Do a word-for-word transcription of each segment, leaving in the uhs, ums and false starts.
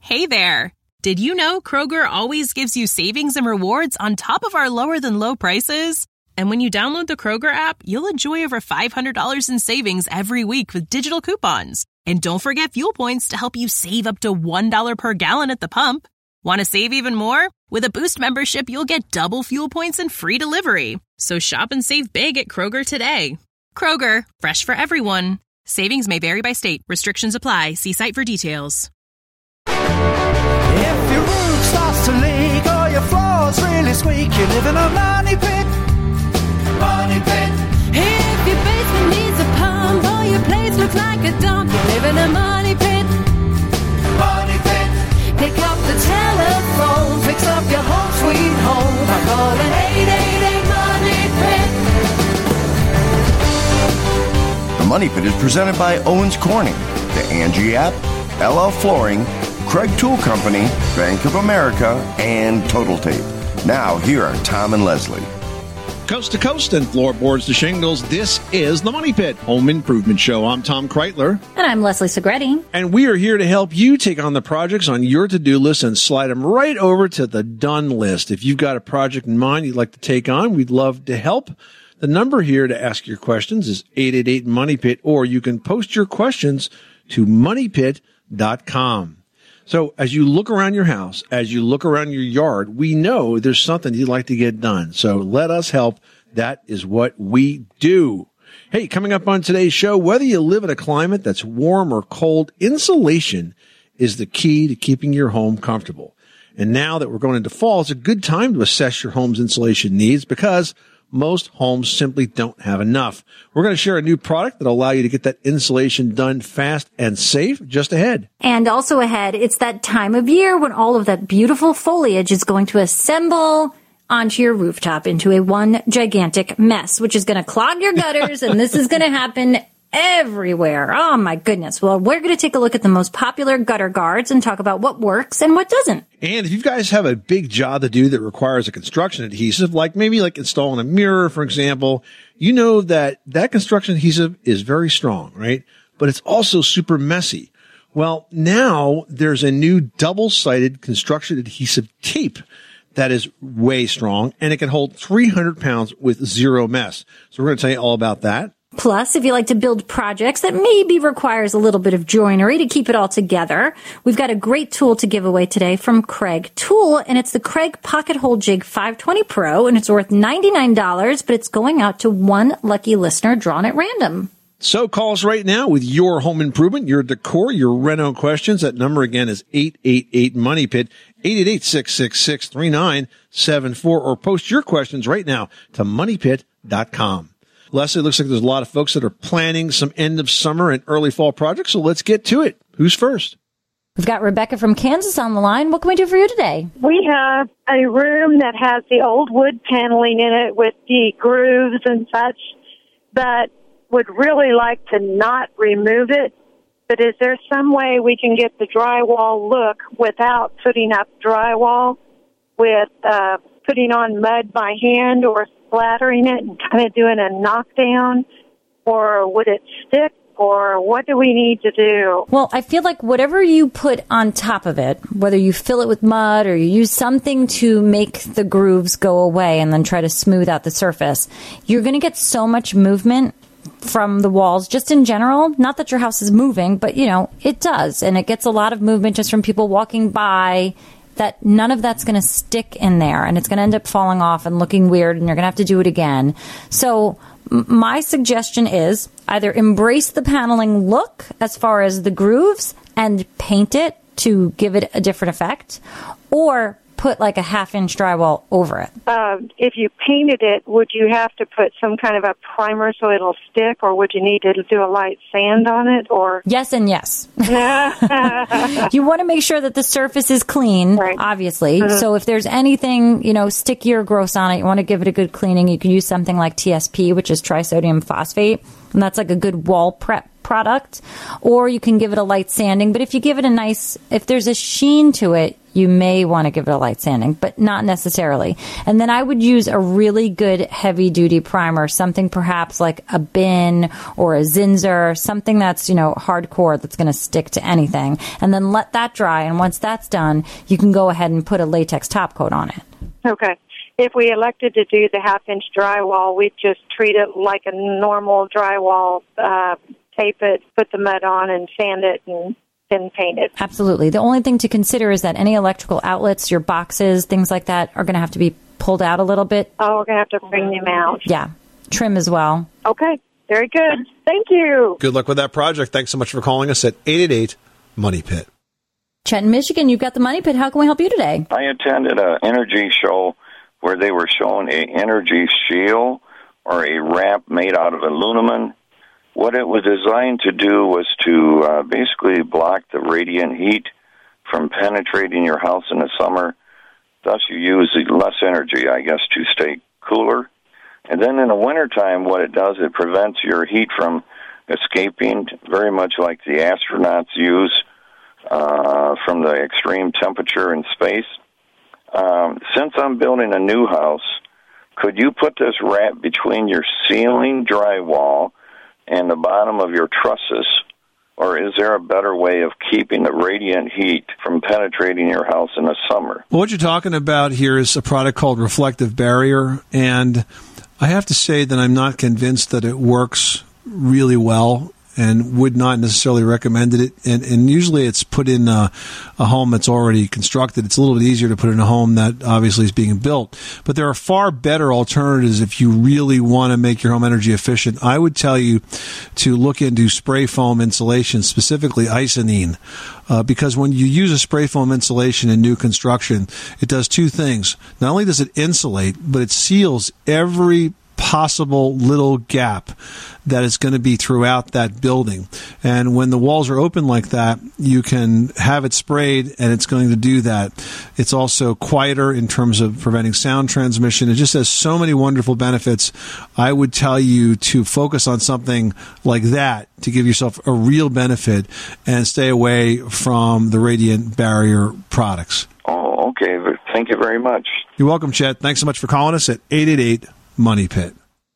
Hey there! Did you know Kroger always gives you savings and rewards on top of our lower-than-low prices? And when you download the Kroger app, you'll enjoy over five hundred dollars in savings every week with digital coupons. And don't forget fuel points to help you save up to one dollar per gallon at the pump. Want to save even more? With a Boost membership, you'll get double fuel points and free delivery. So shop and save big at Kroger today. Kroger, fresh for everyone. Savings may vary by state. Restrictions apply. See site for details. If your roof starts to leak or your floor's really squeak, you live in a money pit. Money pit. If your basement needs a pump or your place looks like a dump, you live in a money pit. Money pit. Pick up the telephone, fix up your home sweet home by calling eight eight eight money pit. The Money Pit is presented by Owens Corning, the Angie app, L L Flooring, Craig Tool Company, Bank of America, and Total Tape. Now, here are Tom and Leslie. Coast to coast and floorboards to shingles, this is the Money Pit Home Improvement Show. I'm Tom Kreitler. And I'm Leslie Segretti. And we are here to help you take on the projects on your to-do list and slide them right over to the done list. If you've got a project in mind you'd like to take on, we'd love to help. The number here to ask your questions is eight eight eight money pit, or you can post your questions to money pit dot com. So as you look around your house, as you look around your yard, we know there's something you'd like to get done. So let us help. That is what we do. Hey, coming up on today's show, whether you live in a climate that's warm or cold, insulation is the key to keeping your home comfortable. And now that we're going into fall, it's a good time to assess your home's insulation needs because most homes simply don't have enough. We're going to share a new product that'll allow you to get that insulation done fast and safe just ahead. And also ahead, it's that time of year when all of that beautiful foliage is going to assemble onto your rooftop into a one gigantic mess, which is going to clog your gutters, and this is going to happen everywhere. Oh, my goodness. Well, we're going to take a look at the most popular gutter guards and talk about what works and what doesn't. And if you guys have a big job to do that requires a construction adhesive, like maybe like installing a mirror, for example, you know that that construction adhesive is very strong, right? But it's also super messy. Well, now there's a new double-sided construction adhesive tape that is way strong, and it can hold three hundred pounds with zero mess. So we're going to tell you all about that. Plus, if you like to build projects that maybe requires a little bit of joinery to keep it all together, we've got a great tool to give away today from Craig Tool, and it's the Craig Pocket Hole Jig five twenty Pro, and it's worth ninety-nine dollars, but it's going out to one lucky listener drawn at random. So call us right now with your home improvement, your decor, your reno questions. That number again is eight eight eight money pit, eight eight eight, six six six, three nine seven four, or post your questions right now to money pit dot com. Leslie, it looks like there's a lot of folks that are planning some end of summer and early fall projects, so let's get to it. Who's first? We've got Rebecca from Kansas on the line. What can we do for you today? We have a room that has the old wood paneling in it with the grooves and such, but would really like to not remove it. But is there some way we can get the drywall look without putting up drywall, with uh, putting on mud by hand or splattering it and kind of doing a knockdown? Or would it stick? Or what do we need to do? Well, I feel like whatever you put on top of it, whether you fill it with mud or you use something to make the grooves go away and then try to smooth out the surface, you're going to get so much movement from the walls just in general. Not that your house is moving, but, you know, it does. And it gets a lot of movement just from people walking by, that none of that's going to stick in there. And it's going to end up falling off and looking weird, and you're going to have to do it again. So my suggestion is either embrace the paneling look as far as the grooves and paint it to give it a different effect, or put like a half-inch drywall over it. Uh, if you painted it, would you have to put some kind of a primer so it'll stick, or would you need to do a light sand on it? Or yes and yes. You want to make sure that the surface is clean, right, obviously. Mm-hmm. So if there's anything, you know, sticky or gross on it, you want to give it a good cleaning. You can use something like T S P, which is trisodium phosphate, and that's like a good wall prep product. Or you can give it a light sanding. But if you give it a nice, if there's a sheen to it, you may want to give it a light sanding, but not necessarily. And then I would use a really good heavy-duty primer, something perhaps like a Bin or a Zinsser, something that's, you know, hardcore that's going to stick to anything. And then let that dry, and once that's done, you can go ahead and put a latex top coat on it. Okay. If we elected to do the half-inch drywall, we'd just treat it like a normal drywall, uh, tape it, put the mud on, and sand it, and then paint it. Absolutely. The only thing to consider is that any electrical outlets, your boxes, things like that, are going to have to be pulled out a little bit. Oh, we're going to have to bring them out. Yeah. Trim as well. Okay. Very good. Thank you. Good luck with that project. Thanks so much for calling us at eight eight eight, MONEY PIT. Chet in Michigan, you've got the Money Pit. How can we help you today? I attended an energy show where they were showing a energy shield or a wrap made out of aluminum. What it was designed to do was to uh, basically block the radiant heat from penetrating your house in the summer. Thus, you use less energy, I guess, to stay cooler. And then in the wintertime, what it does, it prevents your heat from escaping, very much like the astronauts use uh, from the extreme temperature in space. Um, since I'm building a new house, could you put this wrap between your ceiling drywall and the bottom of your trusses, or is there a better way of keeping the radiant heat from penetrating your house in the summer? Well, what you're talking about here is a product called Reflective Barrier, and I have to say that I'm not convinced that it works really well and would not necessarily recommend it. And, and usually it's put in a, a home that's already constructed. It's a little bit easier to put in a home that obviously is being built. But there are far better alternatives if you really want to make your home energy efficient. I would tell you to look into spray foam insulation, specifically Icynene. Uh, because when you use a spray foam insulation in new construction, it does two things. Not only does it insulate, but it seals every possible little gap that is going to be throughout that building. And when the walls are open like that, you can have it sprayed and it's going to do that. It's also quieter in terms of preventing sound transmission. It just has so many wonderful benefits. I would tell you to focus on something like that to give yourself a real benefit and stay away from the Radiant Barrier products. Oh, okay. Thank you very much. You're welcome, Chet. Thanks so much for calling us at eight eight eight, MONEY PIT.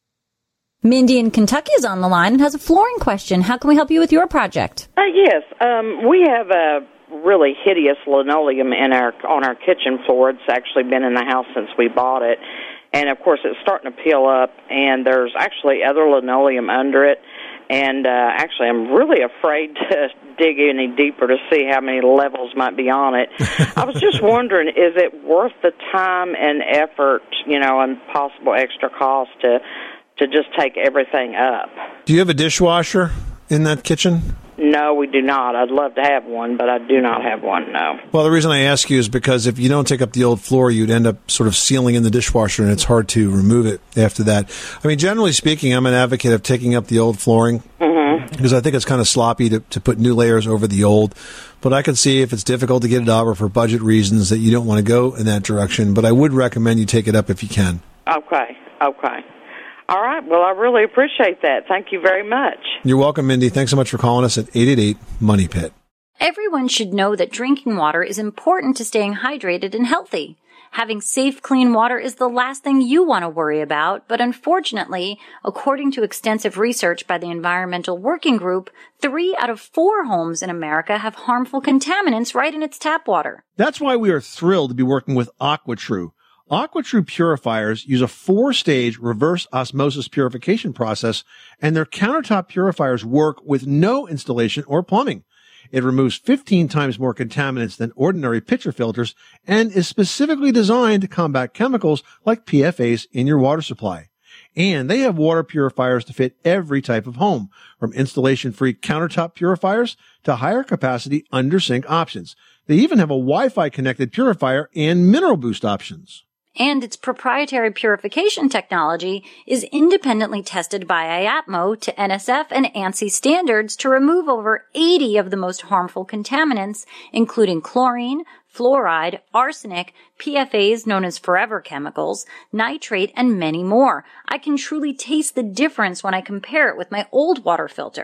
Mindy in Kentucky is on the line and has a flooring question. How can we help you with your project? Uh, yes, um, we have a really hideous linoleum in our on our kitchen floor. It's actually been in the house since we bought it, and of course it's starting to peel up. And there's actually other linoleum under it. And uh, actually, I'm really afraid to dig any deeper to see how many levels might be on it. I was just wondering, is it worth the time and effort, you know, and possible extra cost to to just take everything up? Do you have a dishwasher in that kitchen? No, we do not. I'd love to have one, but I do not have one, no. Well, the reason I ask you is because if you don't take up the old floor, you'd end up sort of sealing in the dishwasher, and it's hard to remove it after that. I mean, generally speaking, I'm an advocate of taking up the old flooring mm-hmm. because I think it's kind of sloppy to, to put new layers over the old. But I can see if it's difficult to get it up or for budget reasons that you don't want to go in that direction. But I would recommend you take it up if you can. Okay, okay. All right. Well, I really appreciate that. Thank you very much. You're welcome, Mindy. Thanks so much for calling us at eight eight eight, MONEY PIT. Everyone should know that drinking water is important to staying hydrated and healthy. Having safe, clean water is the last thing you want to worry about, but unfortunately, according to extensive research by the Environmental Working Group, three out of four homes in America have harmful contaminants right in its tap water. That's why we are thrilled to be working with AquaTrue. AquaTrue purifiers use a four-stage reverse osmosis purification process, and their countertop purifiers work with no installation or plumbing. It removes fifteen times more contaminants than ordinary pitcher filters and is specifically designed to combat chemicals like P F As in your water supply. And they have water purifiers to fit every type of home, from installation-free countertop purifiers to higher capacity under-sink options. They even have a Wi-Fi connected purifier and mineral boost options. And its proprietary purification technology is independently tested by I A T M O to N S F and ANSI standards to remove over eighty of the most harmful contaminants, including chlorine, fluoride, arsenic, P F As known as forever chemicals, nitrate, and many more. I can truly taste the difference when I compare it with my old water filter.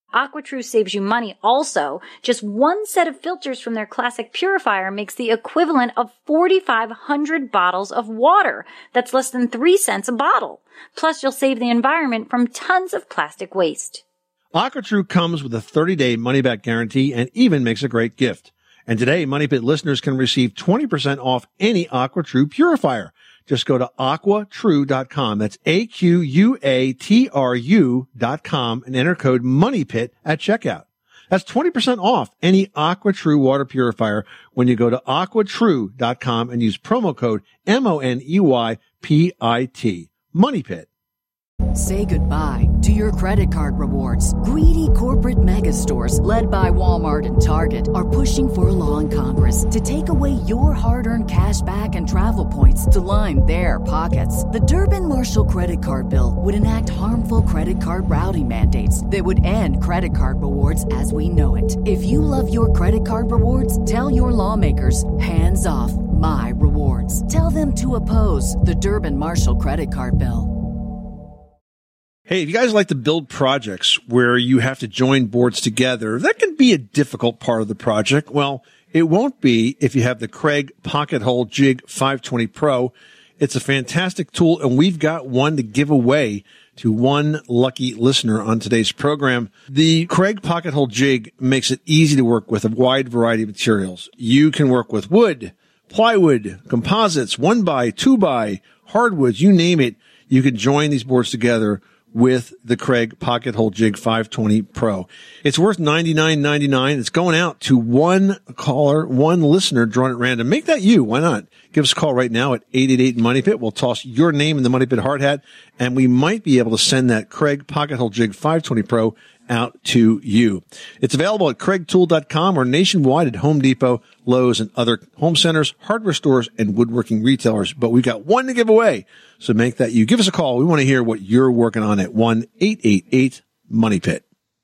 AquaTrue saves you money also. Just one set of filters from their classic purifier makes the equivalent of forty-five hundred bottles of water. That's less than three cents a bottle. Plus, you'll save the environment from tons of plastic waste. AquaTrue comes with a thirty-day money-back guarantee and even makes a great gift. And today, Money Pit listeners can receive twenty percent off any AquaTrue purifier. Just go to aqua true dot com. That's A Q U A T R U dot com and enter code MONEYPIT at checkout. That's twenty percent off any AquaTrue water purifier when you go to aqua true dot com and use promo code M O N E Y P I T. MONEYPIT. Say goodbye to your credit card rewards. Greedy corporate mega stores, led by Walmart and Target, are pushing for a law in Congress to take away your hard-earned cash back and travel points to line their pockets. The Durbin-Marshall credit card bill would enact harmful credit card routing mandates that would end credit card rewards as we know it. If you love your credit card rewards, tell your lawmakers, hands off my rewards. Tell them to oppose the Durbin-Marshall credit card bill. Hey, if you guys like to build projects where you have to join boards together, that can be a difficult part of the project. Well, it won't be if you have the Craig Pocket Hole Jig five twenty Pro. It's a fantastic tool, and we've got one to give away to one lucky listener on today's program. The Craig Pocket Hole Jig makes it easy to work with a wide variety of materials. You can work with wood, plywood, composites, one by, two by, hardwoods, you name it. You can join these boards together with the Craig Pocket Hole Jig five twenty Pro. It's worth ninety-nine ninety-nine. It's going out to one caller, one listener drawn at random. Make that you. Why not? Give us a call right now at eight eight eight Money Pit. We'll toss your name in the Money Pit hard hat, and we might be able to send that Craig Pocket Hole Jig five twenty Pro out to you. It's available at craig tool dot com or nationwide at Home Depot, Lowe's, and other home centers, hardware stores, and woodworking retailers. But we've got one to give away, so make that you. Give us a call. We want to hear what you're working on at one eight eight eight Money Pit.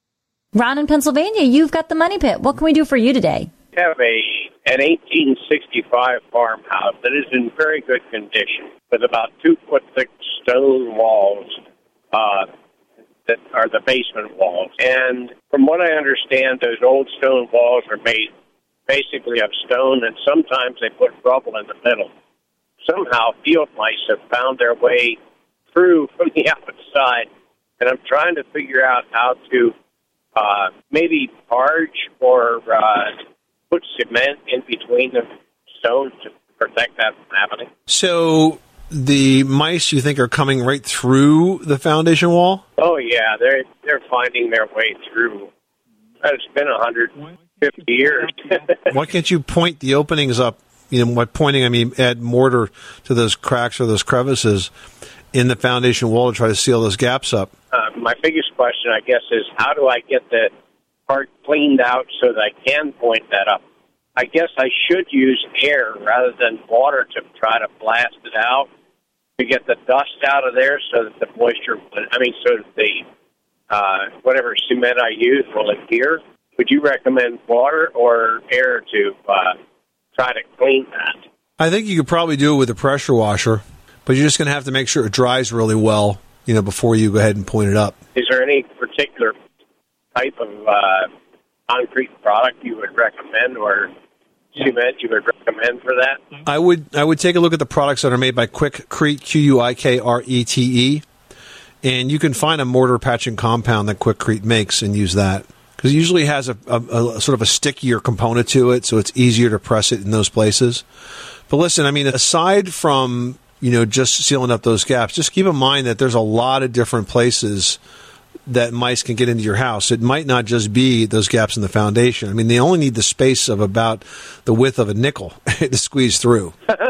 Ron in Pennsylvania, you've got the Money Pit. What can we do for you today? I have a an eighteen sixty-five farmhouse that is in very good condition with about two foot thick stone walls uh, that are the basement walls. And from what I understand, those old stone walls are made basically of stone, and sometimes they put rubble in the middle. Somehow field mice have found their way through from the outside, and I'm trying to figure out how to uh, maybe arch or uh, put cement in between the stones to protect that from happening. So the mice, you think, are coming right through the foundation wall? Oh, yeah. They're, they're finding their way through. It's been one hundred fifty years. Why can't you point the openings up? You know, by pointing, I mean add mortar to those cracks or those crevices in the foundation wall to try to seal those gaps up. Uh, my biggest question, I guess, is how do I get the part cleaned out so that I can point that up? I guess I should use air rather than water to try to blast it out to get the dust out of there so that the moisture, I mean, so that the uh, whatever cement I use will adhere. Would you recommend water or air to uh, try to clean that? I think you could probably do it with a pressure washer, but you're just going to have to make sure it dries really well, you know, before you go ahead and point it up. Is there any particular type of uh, concrete product you would recommend or cement you would recommend for that? I would I would take a look at the products that are made by Quikrete, Q U I K R E T E, and you can find a mortar patching compound that Quikrete makes and use that. Because it usually has a, a, a sort of a stickier component to it, so it's easier to press it in those places. But listen, I mean, aside from, you know, just sealing up those gaps, just keep in mind that there's a lot of different places that mice can get into your house. It might not just be those gaps in the foundation. I mean, they only need the space of about the width of a nickel to squeeze through.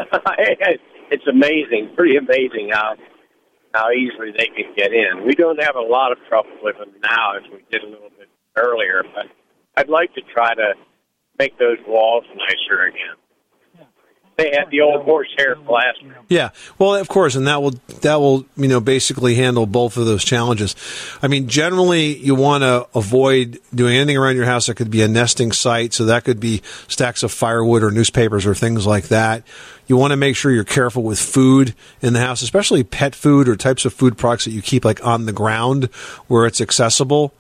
It's amazing, pretty amazing how how easily they can get in. We don't have a lot of trouble with them now as we did a little bit earlier, but I'd like to try to make those walls nicer again. They had the old horsehair plaster. Yeah, well, of course, and that will that will you know basically handle both of those challenges. I mean, generally, you want to avoid doing anything around your house that could be a nesting site. So that could be stacks of firewood or newspapers or things like that. You want to make sure you're careful with food in the house, especially pet food or types of food products that you keep like on the ground where it's accessible.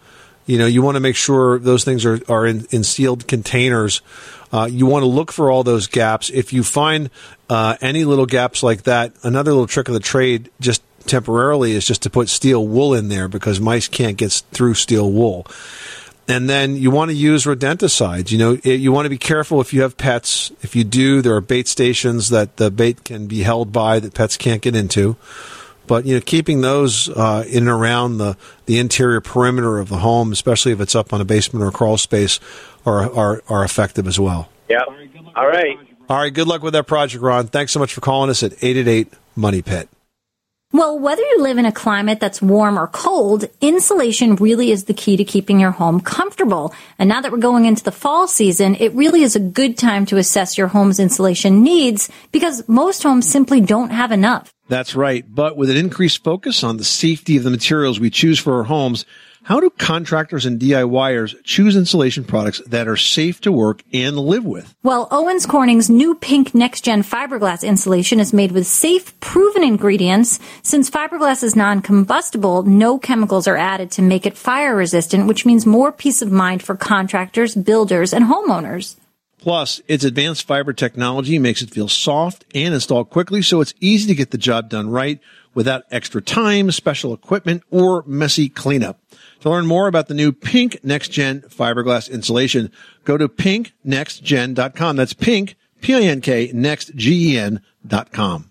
You know, you want to make sure those things are, are in, in sealed containers. Uh, you want to look for all those gaps. If you find uh, any little gaps like that, another little trick of the trade just temporarily is just to put steel wool in there because mice can't get through steel wool. And then you want to use rodenticides. You know, it, you want to be careful if you have pets. If you do, there are bait stations that the bait can be held by that pets can't get into. But, you know, keeping those uh, in and around the, the interior perimeter of the home, especially if it's up on a basement or a crawl space, are are, are effective as well. Yeah. All right. All right. Good luck with that project, Ron. Thanks so much for calling us at eight eight eight, money pit. Well, whether you live in a climate that's warm or cold, insulation really is the key to keeping your home comfortable. And now that we're going into the fall season, it really is a good time to assess your home's insulation needs because most homes simply don't have enough. That's right. But with an increased focus on the safety of the materials we choose for our homes, how do contractors and DIYers choose insulation products that are safe to work and live with? Well, Owens Corning's new Pink Next Gen fiberglass insulation is made with safe, proven ingredients. Since fiberglass is non-combustible, no chemicals are added to make it fire resistant, which means more peace of mind for contractors, builders, and homeowners. Plus, its advanced fiber technology makes it feel soft and install quickly, so it's easy to get the job done right without extra time, special equipment, or messy cleanup. To learn more about the new Pink Next Gen fiberglass insulation, go to pink next gen dot com. That's pink, P I N K, next, G E N dot com.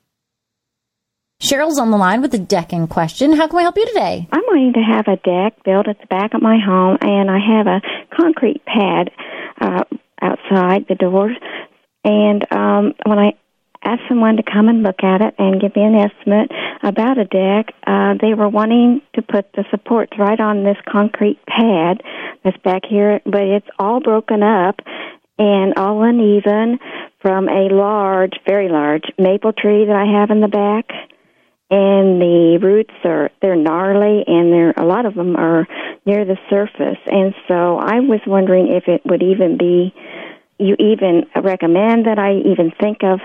Cheryl's on the line with a decking question. How can we help you today? I'm wanting to have a deck built at the back of my home, and I have a concrete pad uh, outside the doors. And um, when I asked someone to come and look at it and give me an estimate about a deck, uh, they were wanting to put the supports right on this concrete pad that's back here, but it's all broken up and all uneven from a large, very large maple tree that I have in the back. And the roots are, they're gnarly, and they're, a lot of them are near the surface. And so I was wondering if it would even be, you even recommend that I even think of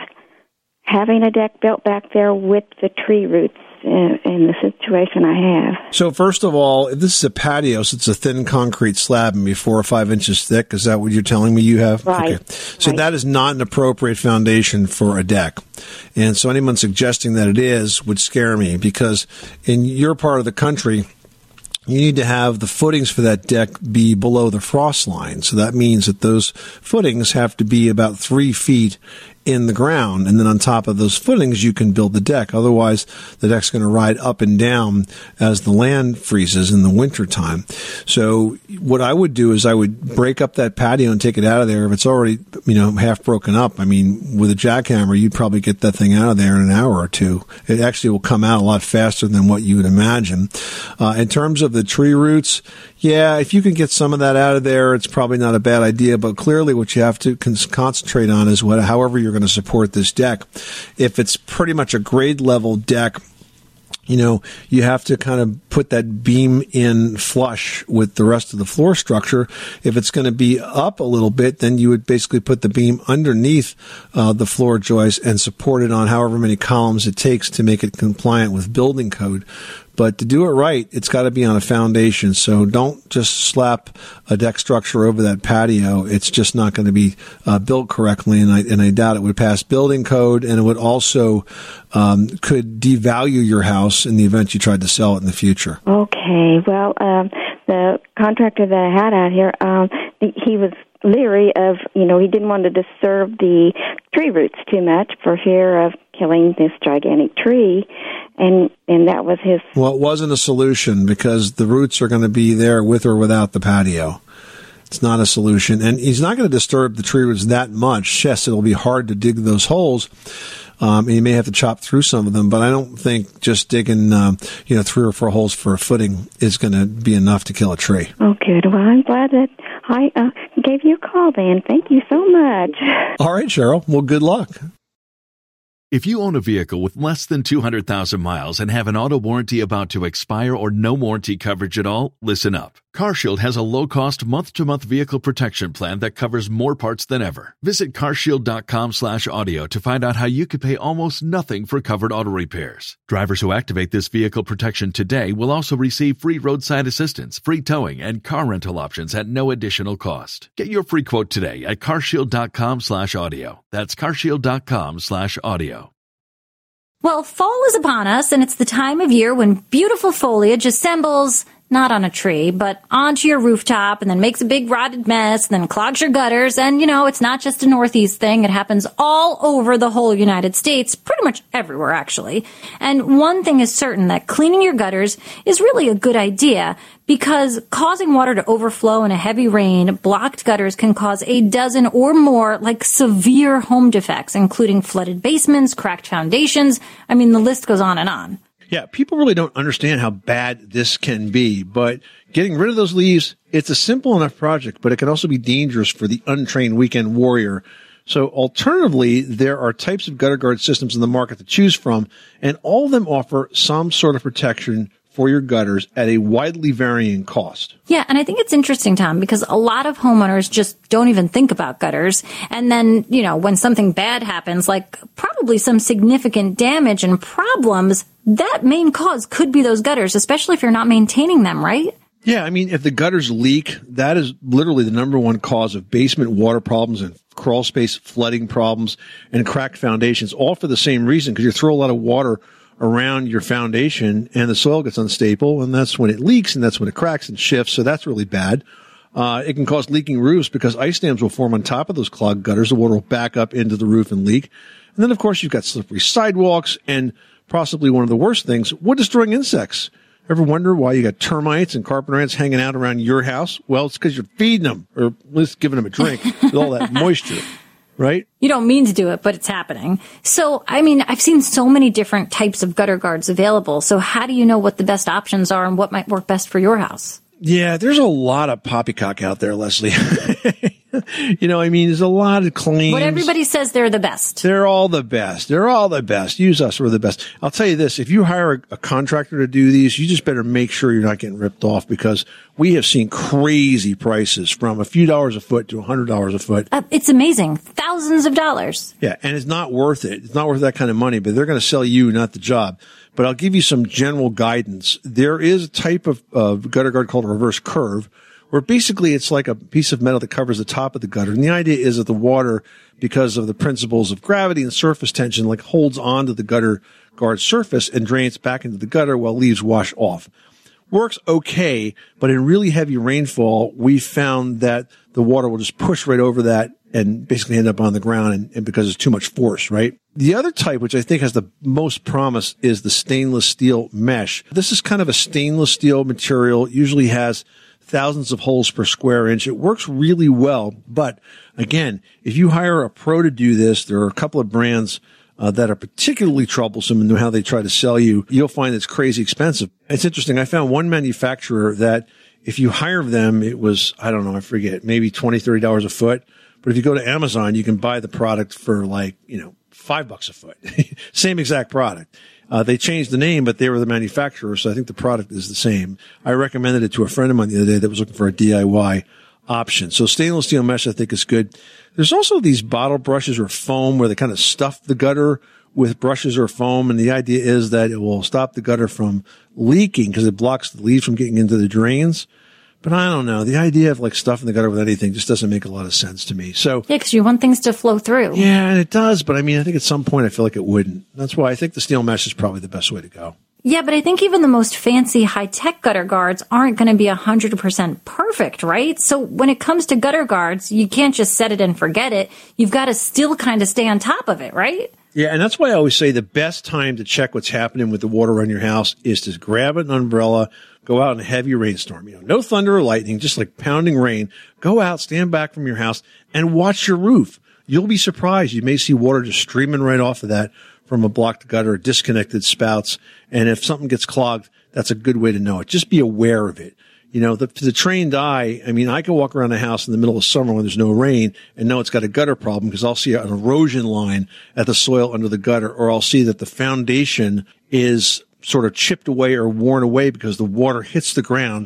having a deck built back there with the tree roots in, in the situation I have. So first of all, if this is a patio, so it's a thin concrete slab and be four or five inches thick. Is that what you're telling me you have? Right. Okay. So right. that is not an appropriate foundation for a deck. And so anyone suggesting that it is would scare me, because in your part of the country, you need to have the footings for that deck be below the frost line. So that means that those footings have to be about three feet in the ground, and then on top of those footings you can build the deck. Otherwise, the deck's going to ride up and down as the land freezes in the wintertime. So what I would do is I would break up that patio and take it out of there. If it's already, you know, half broken up, I mean, with a jackhammer, you'd probably get that thing out of there in an hour or two. It actually will come out a lot faster than what you would imagine. Uh, in terms of the tree roots, yeah, if you can get some of that out of there, it's probably not a bad idea. But clearly what you have to con- concentrate on is what, however you're going to support this deck. If it's pretty much a grade level deck, you know, you have to kind of put that beam in flush with the rest of the floor structure. If it's going to be up a little bit, then you would basically put the beam underneath uh, the floor joist and support it on however many columns it takes to make it compliant with building code. But to do it right, it's got to be on a foundation. So don't just slap a deck structure over that patio. It's just not going to be uh, built correctly, and I, and I doubt it would pass building code, and it would also um, could devalue your house in the event you tried to sell it in the future. Okay. Well, um, the contractor that I had out here, um, he was leery of, you know, he didn't want to disturb the tree roots too much for fear of killing this gigantic tree, and and that was his... Well, it wasn't a solution, because the roots are going to be there with or without the patio. It's not a solution, and he's not going to disturb the tree roots that much. Yes, it'll be hard to dig those holes, um, and you may have to chop through some of them, but I don't think just digging, um, you know, three or four holes for a footing is going to be enough to kill a tree. Oh, good. Well, I'm glad that I uh, gave you a call, then. Thank you so much. All right, Cheryl. Well, good luck. If you own a vehicle with less than two hundred thousand miles and have an auto warranty about to expire or no warranty coverage at all, listen up. CarShield has a low-cost month-to-month vehicle protection plan that covers more parts than ever. Visit carshield.com slash audio to find out how you could pay almost nothing for covered auto repairs. Drivers who activate this vehicle protection today will also receive free roadside assistance, free towing, and car rental options at no additional cost. Get your free quote today at carshield.com slash audio. That's carshield.com slash audio. Well, fall is upon us, and it's the time of year when beautiful foliage assembles not on a tree, but onto your rooftop and then makes a big rotted mess and then clogs your gutters. And, you know, it's not just a Northeast thing. It happens all over the whole United States, pretty much everywhere, actually. And one thing is certain, that cleaning your gutters is really a good idea, because causing water to overflow in a heavy rain, blocked gutters can cause a dozen or more, like, severe home defects, including flooded basements, cracked foundations. I mean, the list goes on and on. Yeah, people really don't understand how bad this can be, but getting rid of those leaves, it's a simple enough project, but it can also be dangerous for the untrained weekend warrior. So alternatively, there are types of gutter guard systems in the market to choose from, and all of them offer some sort of protection for your gutters at a widely varying cost. Yeah, and I think it's interesting, Tom, because a lot of homeowners just don't even think about gutters. And then, you know, when something bad happens, like probably some significant damage and problems, that main cause could be those gutters, especially if you're not maintaining them, right? Yeah, I mean, if the gutters leak, that is literally the number one cause of basement water problems and crawl space flooding problems and cracked foundations, all for the same reason, because you throw a lot of water around your foundation and the soil gets unstable, and that's when it leaks and that's when it cracks and shifts. So that's really bad. Uh, it can cause leaking roofs because ice dams will form on top of those clogged gutters. The water will back up into the roof and leak. And then, of course, you've got slippery sidewalks and possibly one of the worst things, wood destroying insects. Ever wonder why you got termites and carpenter ants hanging out around your house? Well, it's because you're feeding them, or at least giving them a drink with all that moisture. Right? You don't mean to do it, but it's happening. So, I mean, I've seen so many different types of gutter guards available. So how do you know what the best options are and what might work best for your house? Yeah, there's a lot of poppycock out there, Leslie. You know, I mean, there's a lot of claims. What everybody says, they're the best. They're all the best. They're all the best. Use us. We're the best. I'll tell you this. If you hire a, a contractor to do these, you just better make sure you're not getting ripped off, because we have seen crazy prices from a few dollars a foot to a hundred dollars a foot. Uh, it's amazing. Thousands of dollars. Yeah. And it's not worth it. It's not worth that kind of money, but they're going to sell you, not the job. But I'll give you some general guidance. There is a type of uh, gutter guard called a reverse curve, where basically it's like a piece of metal that covers the top of the gutter. And the idea is that the water, because of the principles of gravity and surface tension, like holds onto the gutter guard surface and drains back into the gutter while leaves wash off. Works okay, but in really heavy rainfall, we found that the water will just push right over that and basically end up on the ground, and, and because there's too much force, right? The other type, which I think has the most promise, is the stainless steel mesh. This is kind of a stainless steel material. It usually has thousands of holes per square inch. It works really well. But again, if you hire a pro to do this, there are a couple of brands uh, that are particularly troublesome in how they try to sell you. You'll find it's crazy expensive. It's interesting. I found one manufacturer that if you hire them, it was, I don't know, I forget, maybe twenty dollars, thirty dollars a foot. But if you go to Amazon, you can buy the product for like, you know, five bucks a foot. Same exact product. Uh, they changed the name, but they were the manufacturer, so I think the product is the same. I recommended it to a friend of mine the other day that was looking for a D I Y option. So stainless steel mesh, I think, is good. There's also these bottle brushes or foam where they kind of stuff the gutter with brushes or foam, and the idea is that it will stop the gutter from leaking because it blocks the leaves from getting into the drains. But I don't know. The idea of like stuffing the gutter with anything just doesn't make a lot of sense to me. So yeah, because you want things to flow through. Yeah, and it does. But I mean, I think at some point I feel like it wouldn't. That's why I think the steel mesh is probably the best way to go. Yeah, but I think even the most fancy high-tech gutter guards aren't going to be one hundred percent perfect, right? So when it comes to gutter guards, you can't just set it and forget it. You've got to still kind of stay on top of it, right? Yeah, and that's why I always say the best time to check what's happening with the water around your house is to grab an umbrella, go out in a heavy rainstorm. You know, no thunder or lightning, just like pounding rain. Go out, stand back from your house, and watch your roof. You'll be surprised. You may see water just streaming right off of that from a blocked gutter or disconnected spouts. And if something gets clogged, that's a good way to know it. Just be aware of it. You know, the, the trained eye, I mean, I can walk around the house in the middle of summer when there's no rain and know it's got a gutter problem because I'll see an erosion line at the soil under the gutter, or I'll see that the foundation is sort of chipped away or worn away because the water hits the ground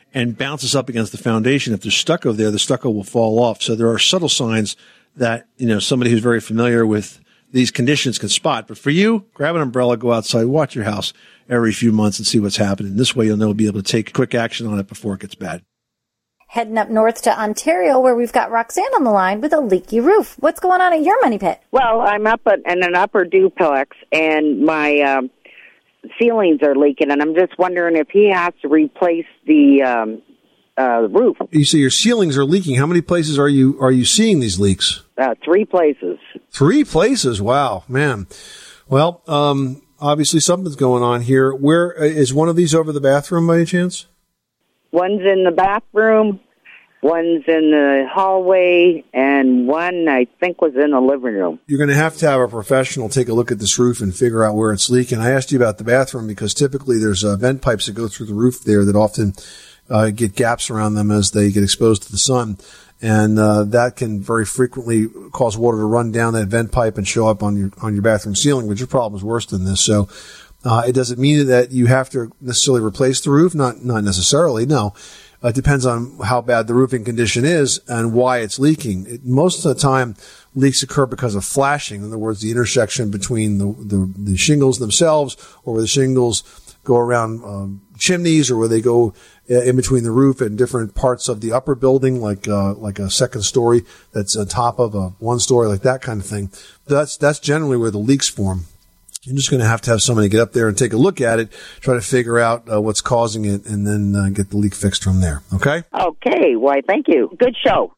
and bounces up against the foundation. If there's stucco there, the stucco will fall off. So there are subtle signs that, you know, somebody who's very familiar with these conditions can spot. But for you, grab an umbrella, go outside, watch your house every few months and see what's happening. This way you'll know, be able to take quick action on it before it gets bad. Heading up north to Ontario, where we've got Roxanne on the line with a leaky roof. What's going on at your money pit? Well, I'm up at, in an upper duplex, and my um, ceilings are leaking, and I'm just wondering if he has to replace the um, uh, roof. You say your ceilings are leaking. How many places are you are you seeing these leaks? Uh, three places. Three places? Wow, man. Well, um, obviously something's going on here. Where is one of these over the bathroom by any chance? One's in the bathroom, one's in the hallway, and one, I think, was in the living room. You're going to have to have a professional take a look at this roof and figure out where it's leaking. I asked you about the bathroom because typically there's uh, vent pipes that go through the roof there that often uh, get gaps around them as they get exposed to the sun. And uh, that can very frequently cause water to run down that vent pipe and show up on your on your bathroom ceiling, but your problem is worse than this. So Uh, it doesn't mean that you have to necessarily replace the roof. Not, not necessarily. No. Uh, it depends on how bad the roofing condition is and why it's leaking. It, most of the time, leaks occur because of flashing. In other words, the intersection between the, the, the shingles themselves, or where the shingles go around um, chimneys, or where they go uh, in between the roof and different parts of the upper building, like uh, like a second story that's on top of a one story, like that kind of thing. That's that's generally where the leaks form. You're just going to have to have somebody get up there and take a look at it, try to figure out uh, what's causing it, and then uh, get the leak fixed from there. Okay? Okay. Why, thank you. Good show.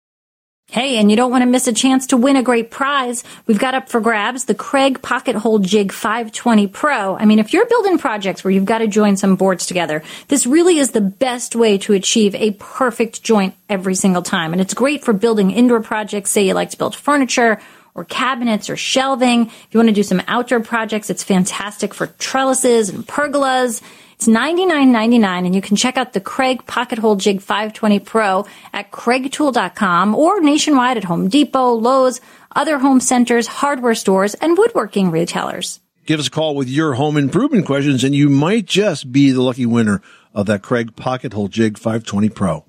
Hey, and you don't want to miss a chance to win a great prize. We've got up for grabs the Craig Pocket Hole Jig five twenty Pro. I mean, if you're building projects where you've got to join some boards together, this really is the best way to achieve a perfect joint every single time. And it's great for building indoor projects. Say you like to build furniture or cabinets or shelving. If you want to do some outdoor projects, it's fantastic for trellises and pergolas. It's ninety-nine ninety-nine, and you can check out the Craig Pocket Hole Jig five twenty Pro at craig tool dot com or nationwide at Home Depot, Lowe's, other home centers, hardware stores, and woodworking retailers. Give us a call with your home improvement questions, and you might just be the lucky winner of that Craig Pocket Hole Jig five twenty Pro.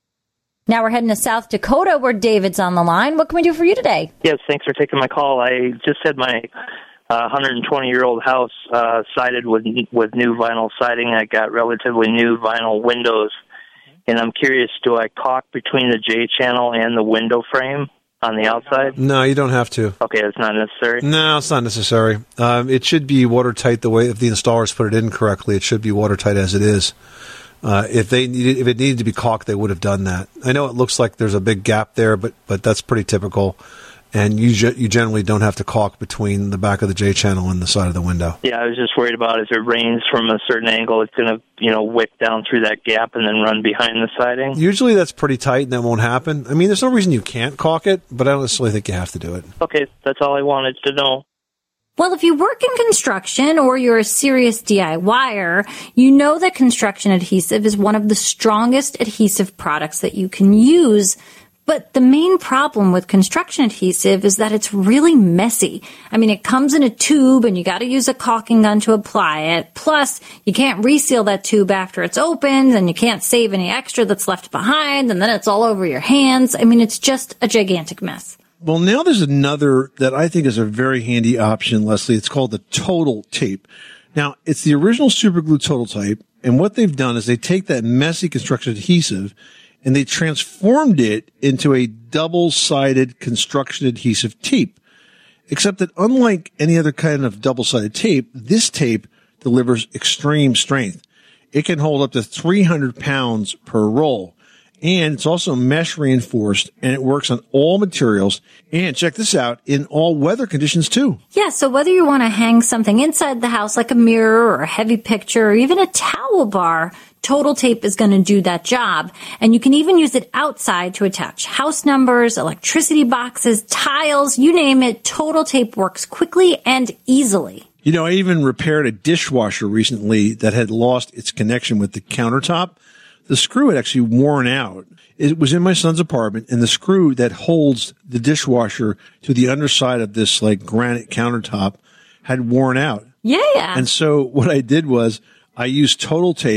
Now we're heading to South Dakota, where David's on the line. What can we do for you today? Yes, thanks for taking my call. I just had my uh, one hundred twenty-year-old house uh, sided with with new vinyl siding. I got relatively new vinyl windows, and I'm curious, do I caulk between the J-channel and the window frame on the outside? No, you don't have to. Okay, it's not necessary? No, it's not necessary. Um, it should be watertight the way, if the installers put it in correctly, it should be watertight as it is. Uh, if they needed, if it needed to be caulked, they would have done that. I know it looks like there's a big gap there, but, but that's pretty typical. And you ge- you generally don't have to caulk between the back of the J-channel and the side of the window. Yeah, I was just worried about if it rains from a certain angle, it's going to, you know, wick down through that gap and then run behind the siding. Usually that's pretty tight and that won't happen. I mean, there's no reason you can't caulk it, but I don't necessarily think you have to do it. Okay, that's all I wanted to know. Well, if you work in construction or you're a serious DIYer, you know that construction adhesive is one of the strongest adhesive products that you can use. But the main problem with construction adhesive is that it's really messy. I mean, it comes in a tube and you got to use a caulking gun to apply it. Plus, you can't reseal that tube after it's opened, and you can't save any extra that's left behind, and then it's all over your hands. I mean, it's just a gigantic mess. Well, now there's another that I think is a very handy option, Leslie. It's called the Total Tape. Now, it's the original Superglue Total Tape, and what they've done is they take that messy construction adhesive and they transformed it into a double-sided construction adhesive tape. Except that unlike any other kind of double-sided tape, this tape delivers extreme strength. It can hold up to three hundred pounds per roll. And it's also mesh reinforced, and it works on all materials. And check this out, in all weather conditions too. Yeah, so whether you want to hang something inside the house like a mirror or a heavy picture or even a towel bar, Total Tape is going to do that job. And you can even use it outside to attach house numbers, electricity boxes, tiles, you name it. Total Tape works quickly and easily. You know, I even repaired a dishwasher recently that had lost its connection with the countertop. The screw had actually worn out. It was in my son's apartment, and the screw that holds the dishwasher to the underside of this like granite countertop had worn out. Yeah. And so what I did was I used Total Tape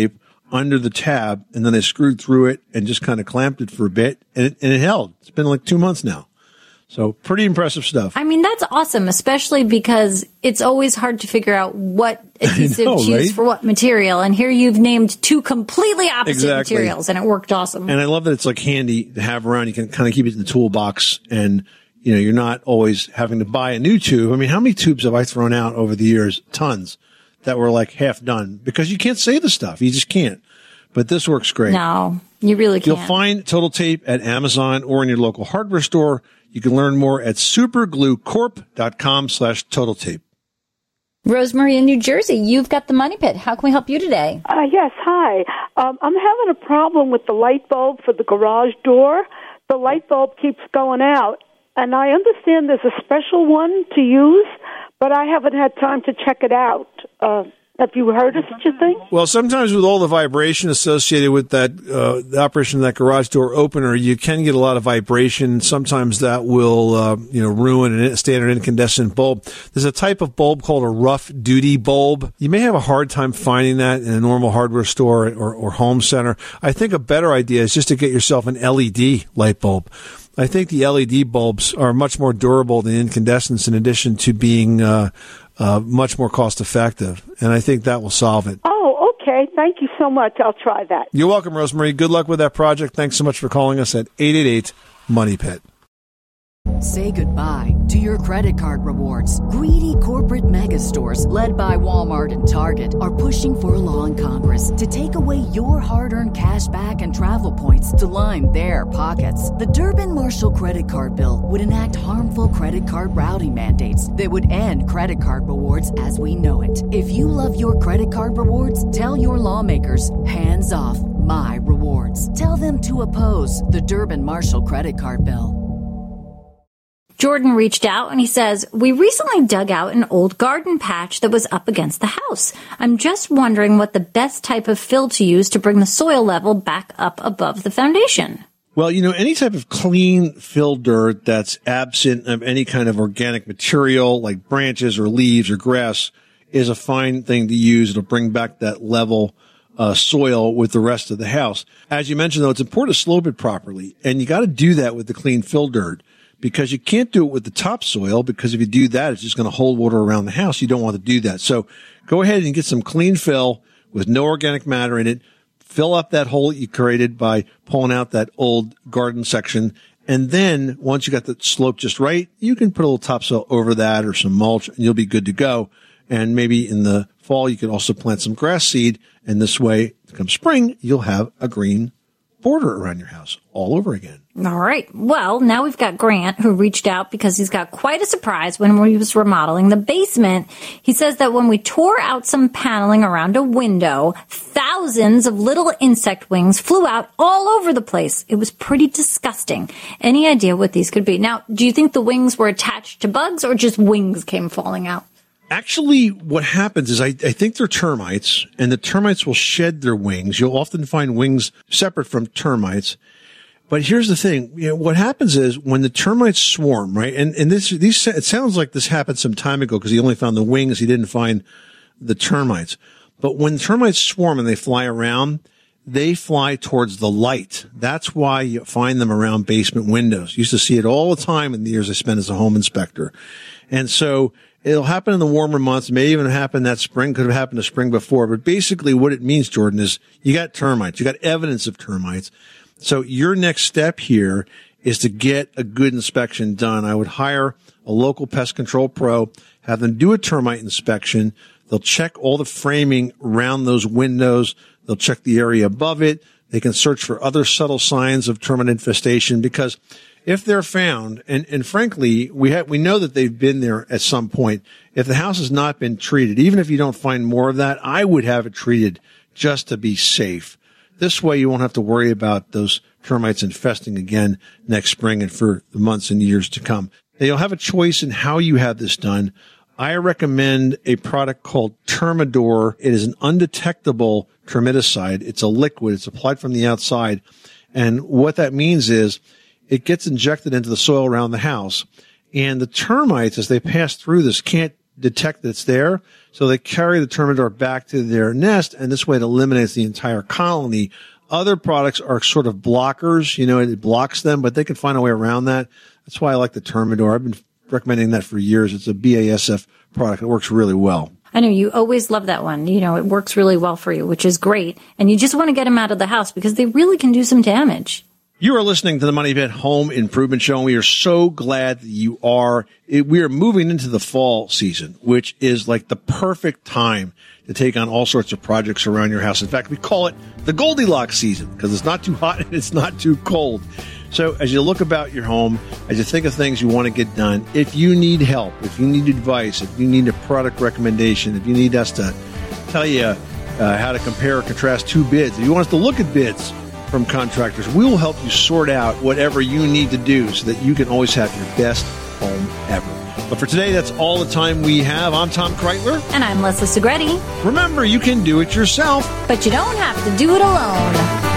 under the tab, and then they screwed through it and just kind of clamped it for a bit, and it, and it held. It's been like two months now. So pretty impressive stuff. I mean, that's awesome, especially because it's always hard to figure out what adhesive know, to use right? for what material. And here you've named two completely opposite Exactly. materials, and it worked awesome. And I love that it's like handy to have around. You can kind of keep it in the toolbox, and you know, you're not always having to buy a new tube. I mean, how many tubes have I thrown out over the years? Tons that were like half done because you can't save the stuff. You just can't. But this works great. No, you really can't. You'll find Total Tape at Amazon or in your local hardware store. You can learn more at supergluecorp.com slash total tape. Rosemary in New Jersey, you've got the Money Pit. How can we help you today? Uh, yes, hi. Um, I'm having a problem with the light bulb for the garage door. The light bulb keeps going out, and I understand there's a special one to use, but I haven't had time to check it out. Uh, have you heard of such a thing? Well, sometimes with all the vibration associated with that, uh, the operation of that garage door opener, you can get a lot of vibration. Sometimes that will, uh, you know, ruin a standard incandescent bulb. There's a type of bulb called a rough duty bulb. You may have a hard time finding that in a normal hardware store or, or home center. I think a better idea is just to get yourself an L E D light bulb. I think the L E D bulbs are much more durable than incandescents in addition to being, uh, Uh, much more cost effective, and I think that will solve it. Oh, okay. Thank you so much. I'll try that. You're welcome, Rosemary. Good luck with that project. Thanks so much for calling us at eight eight eight money pit. Say goodbye to your credit card rewards. Greedy corporate mega stores, led by Walmart and Target, are pushing for a law in Congress to take away your hard-earned cash back and travel points to line their pockets. The Durbin-Marshall credit card bill would enact harmful credit card routing mandates that would end credit card rewards as we know it. If you love your credit card rewards, tell your lawmakers, hands off my rewards. Tell them to oppose the Durbin-Marshall credit card bill. Jordan reached out and he says, we recently dug out an old garden patch that was up against the house. I'm just wondering what the best type of fill to use to bring the soil level back up above the foundation. Well, you know, any type of clean fill dirt that's absent of any kind of organic material like branches or leaves or grass is a fine thing to use. It'll bring back that level uh, soil with the rest of the house. As you mentioned, though, it's important to slope it properly, and you got to do that with the clean fill dirt. Because you can't do it with the topsoil, because if you do that, it's just going to hold water around the house. You don't want to do that. So go ahead and get some clean fill with no organic matter in it. Fill up that hole that you created by pulling out that old garden section. And then once you got the slope just right, you can put a little topsoil over that or some mulch, and you'll be good to go. And maybe in the fall, you can also plant some grass seed. And this way, come spring, you'll have a green border around your house all over again. All right. Well, now we've got Grant, who reached out because he's got quite a surprise when we was remodeling the basement. He says that when we tore out some paneling around a window, thousands of little insect wings flew out all over the place. It was pretty disgusting. Any idea what these could be? Now, do you think the wings were attached to bugs or just wings came falling out? Actually, what happens is I, I think they're termites, and the termites will shed their wings. You'll often find wings separate from termites. But here's the thing, you know, what happens is when the termites swarm, right? And, and this, these, it sounds like this happened some time ago because he only found the wings. He didn't find the termites. But when termites swarm and they fly around, they fly towards the light. That's why you find them around basement windows. Used to see it all the time in the years I spent as a home inspector. And so it'll happen in the warmer months. It may even happen that spring. Could have happened the spring before. But basically what it means, Jordan, is you got termites. You got evidence of termites. So your next step here is to get a good inspection done. I would hire a local pest control pro, have them do a termite inspection. They'll check all the framing around those windows. They'll check the area above it. They can search for other subtle signs of termite infestation, because if they're found, and, and frankly, we have, we know that they've been there at some point. If the house has not been treated, even if you don't find more of that, I would have it treated just to be safe. This way you won't have to worry about those termites infesting again next spring and for the months and years to come. Now, you'll have a choice in how you have this done. I recommend a product called Termidor. It is an undetectable termiticide. It's a liquid. It's applied from the outside. And what that means is it gets injected into the soil around the house. And the termites, as they pass through this, can't detect that it's there. So they carry the termidor back to their nest, and this way it eliminates the entire colony. Other products are sort of blockers. You know, it blocks them, but they can find a way around that. That's why I like the termidor. I've been recommending that for years. It's a B A S F product. It works really well. I know you always love that one. You know, it works really well for you, which is great. And you just want to get them out of the house because they really can do some damage. You are listening to the Money Pit Home Improvement Show, and we are so glad that you are. It, we are moving into the fall season, which is like the perfect time to take on all sorts of projects around your house. In fact, we call it the Goldilocks season because it's not too hot and it's not too cold. So as you look about your home, as you think of things you want to get done, if you need help, if you need advice, if you need a product recommendation, if you need us to tell you uh, how to compare or contrast two bids, if you want us to look at bids from contractors, we will help you sort out whatever you need to do so that you can always have your best home ever. But for today, that's all the time we have. I'm Tom Kreitler. And I'm Leslie Segretti. Remember, you can do it yourself, but you don't have to do it alone.